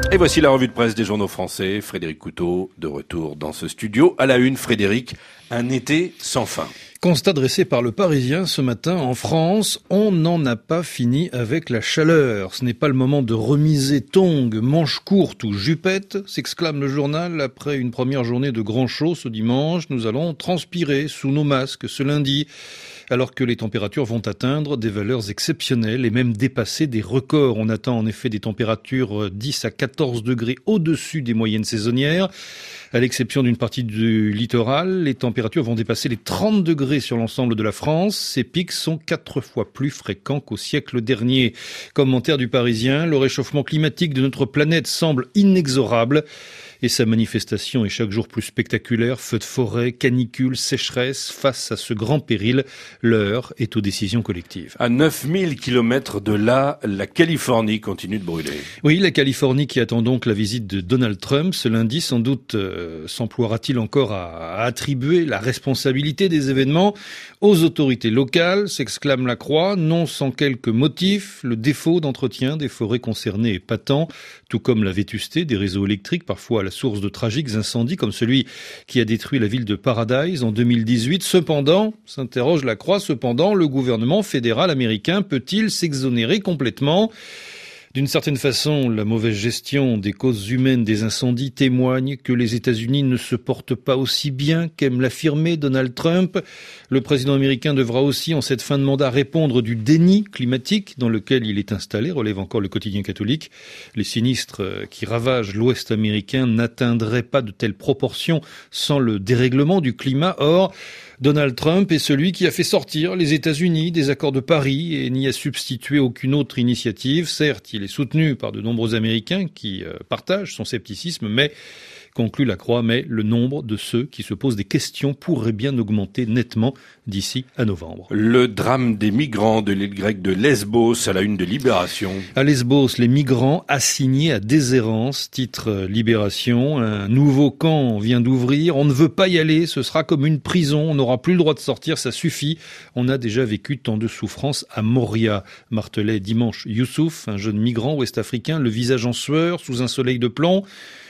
Et voici la revue de presse des journaux français. Frédéric Couteau, de retour dans ce studio. À la une, Frédéric, un été sans fin. Constat dressé par le Parisien ce matin en France, on n'en a pas fini avec la chaleur. Ce n'est pas le moment de remiser tongs, manches courtes ou jupettes, s'exclame le journal après une première journée de grand chaud ce dimanche. Nous allons transpirer sous nos masques ce lundi, alors que les températures vont atteindre des valeurs exceptionnelles et même dépasser des records. On attend en effet des températures 10 à 14 degrés au-dessus des moyennes saisonnières. À l'exception d'une partie du littoral, les températures vont dépasser les 30 degrés sur l'ensemble de la France. Ces pics sont 4 fois plus fréquents qu'au siècle dernier. Commentaire du Parisien, le réchauffement climatique de notre planète semble inexorable. Et sa manifestation est chaque jour plus spectaculaire. Feux de forêt, canicules, sécheresse. Face à ce grand péril, l'heure est aux décisions collectives. À 9000 kilomètres de là, la Californie continue de brûler. Oui, la Californie qui attend donc la visite de Donald Trump ce lundi. Sans doute s'emploiera-t-il encore à attribuer la responsabilité des événements aux autorités locales, s'exclame la Croix, non sans quelques motifs. Le défaut d'entretien des forêts concernées est patent, tout comme la vétusté des réseaux électriques, parfois à la source de tragiques incendies comme celui qui a détruit la ville de Paradise en 2018. Cependant, s'interroge la Croix, le gouvernement fédéral américain peut-il s'exonérer complètement ? D'une certaine façon, la mauvaise gestion des causes humaines des incendies témoigne que les États-Unis ne se portent pas aussi bien qu'aime l'affirmer Donald Trump. Le président américain devra aussi, en cette fin de mandat, répondre du déni climatique dans lequel il est installé, relève encore le quotidien catholique. Les sinistres qui ravagent l'Ouest américain n'atteindraient pas de telles proportions sans le dérèglement du climat. Or, Donald Trump est celui qui a fait sortir les États-Unis des accords de Paris et n'y a substitué aucune autre initiative. Certes, il est soutenu par de nombreux Américains qui partagent son scepticisme, mais, conclut la Croix, mais le nombre de ceux qui se posent des questions pourrait bien augmenter nettement d'ici à novembre. Le drame des migrants de l'île grecque de Lesbos à la une de Libération. À Lesbos, les migrants assignés à déshérence, titre Libération. Un nouveau camp vient d'ouvrir. On ne veut pas y aller, ce sera comme une prison. On n'aura plus le droit de sortir, ça suffit. On a déjà vécu tant de souffrances à Moria, martelait dimanche Youssouf, un jeune migrant ouest-africain, le visage en sueur, sous un soleil de plomb.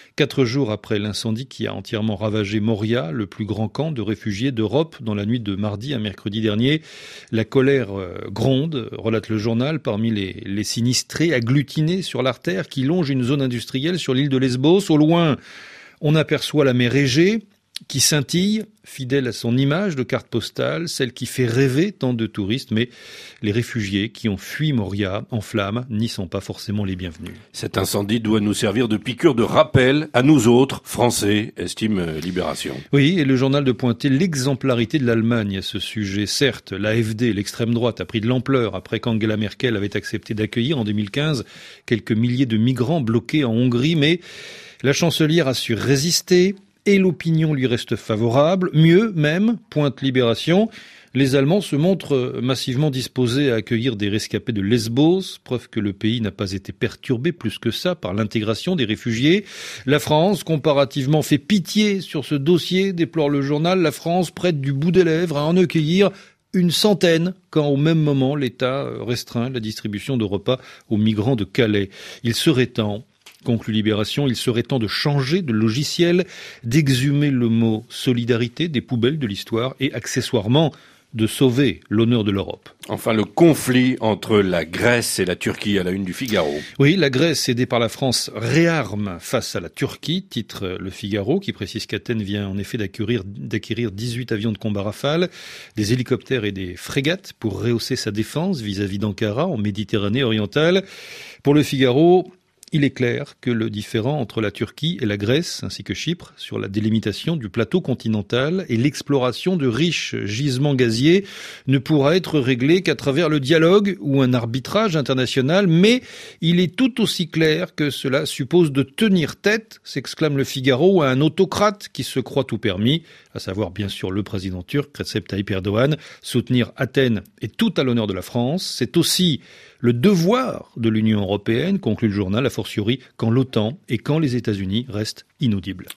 4 jours après l'incendie qui a entièrement ravagé Moria, le plus grand camp de réfugiés d'Europe, dans la nuit de mardi à mercredi dernier, la colère gronde, relate le journal, parmi les sinistrés agglutinés sur l'artère qui longe une zone industrielle sur l'île de Lesbos. Au loin, on aperçoit la mer Égée qui scintille, fidèle à son image de carte postale, celle qui fait rêver tant de touristes, mais les réfugiés qui ont fui Moria en flammes n'y sont pas forcément les bienvenus. Cet incendie doit nous servir de piqûre de rappel à nous autres, Français, estime Libération. Oui, et le journal de pointer l'exemplarité de l'Allemagne à ce sujet. Certes, l'AfD, l'extrême droite, a pris de l'ampleur après qu'Angela Merkel avait accepté d'accueillir en 2015 quelques milliers de migrants bloqués en Hongrie, mais la chancelière a su résister, et l'opinion lui reste favorable. Mieux même, pointe Libération, les Allemands se montrent massivement disposés à accueillir des rescapés de Lesbos, preuve que le pays n'a pas été perturbé plus que ça par l'intégration des réfugiés. La France, comparativement, fait pitié sur ce dossier, déplore le journal. La France prête du bout des lèvres à en accueillir une centaine, quand au même moment l'État restreint la distribution de repas aux migrants de Calais. Il serait temps, conclut Libération, il serait temps de changer de logiciel, d'exhumer le mot solidarité des poubelles de l'histoire et accessoirement de sauver l'honneur de l'Europe. Enfin, le conflit entre la Grèce et la Turquie à la une du Figaro. Oui, la Grèce, aidée par la France, réarme face à la Turquie, titre le Figaro, qui précise qu'Athènes vient en effet d'acquérir 18 avions de combat Rafale, des hélicoptères et des frégates pour rehausser sa défense vis-à-vis d'Ankara en Méditerranée orientale. Pour le Figaro, il est clair que le différend entre la Turquie et la Grèce, ainsi que Chypre, sur la délimitation du plateau continental et l'exploration de riches gisements gaziers ne pourra être réglé qu'à travers le dialogue ou un arbitrage international, mais il est tout aussi clair que cela suppose de tenir tête, s'exclame le Figaro, à un autocrate qui se croit tout permis, à savoir bien sûr le président turc Recep Tayyip Erdogan. Soutenir Athènes est tout à l'honneur de la France, c'est aussi le devoir de l'Union européenne, conclut le journal, a fortiori quand l'OTAN et quand les États-Unis restent inaudibles.